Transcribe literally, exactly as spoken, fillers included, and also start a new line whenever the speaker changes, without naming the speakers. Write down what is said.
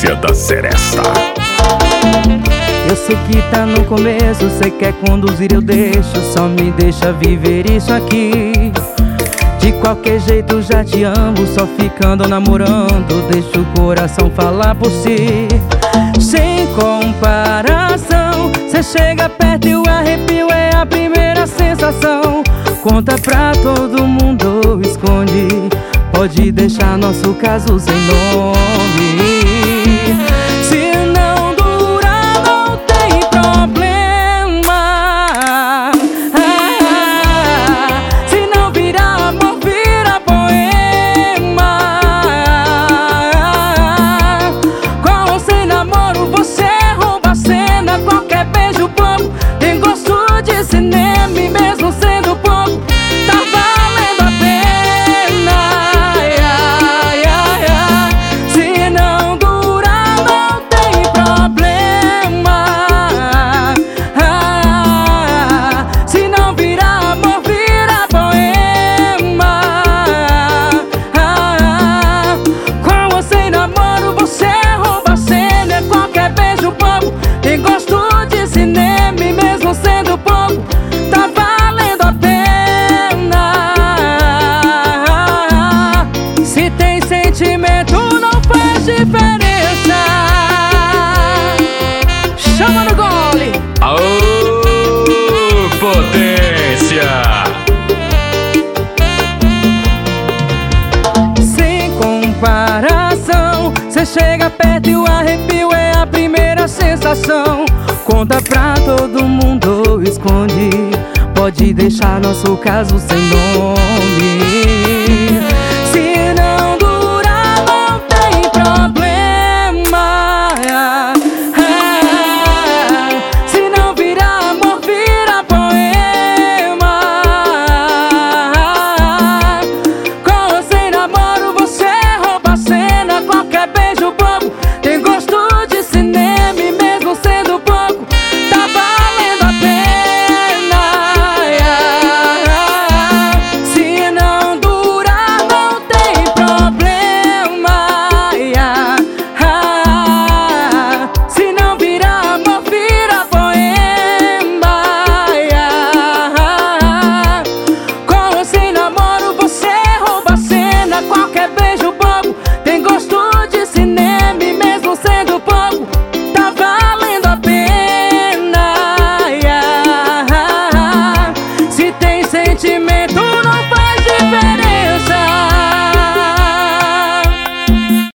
potência da Seresta.
Eu sei que tá no começo, cê quer conduzir, eu deixo. Só me deixa viver isso aqui. De qualquer jeito já te amo, só ficando namorando. Deixa o coração falar por si. Sem comparação, cê chega perto e o arrepio é a primeira sensação. Conta pra todo mundo, esconde. Pode deixar nosso caso sem nome. Se não durar, não tem problema. Ah, se não virar amor, vira poema. Com ou sem namoro, você rouba a cena. Qualquer beijo bobo tem gosto de cinema. E mesmo sendo pouco, tá valendo a pena. Ai, ai, ai. Se não durar, não tem problema. Ah, se não virar amor, vira poema. Ah, com ou sem namoro, você rouba a cena. Qualquer beijo bobo tem gosto de cinema. E mesmo sendo pouco, tá valendo a pena. Se tem sentimento, não faz diferença. Chama no gole.
Aô, potência!
Sem comparação, cê chega perto e o arrepio é a primeira sensação. Conta pra todo mundo, esconde. Pode deixar nosso caso sem nome.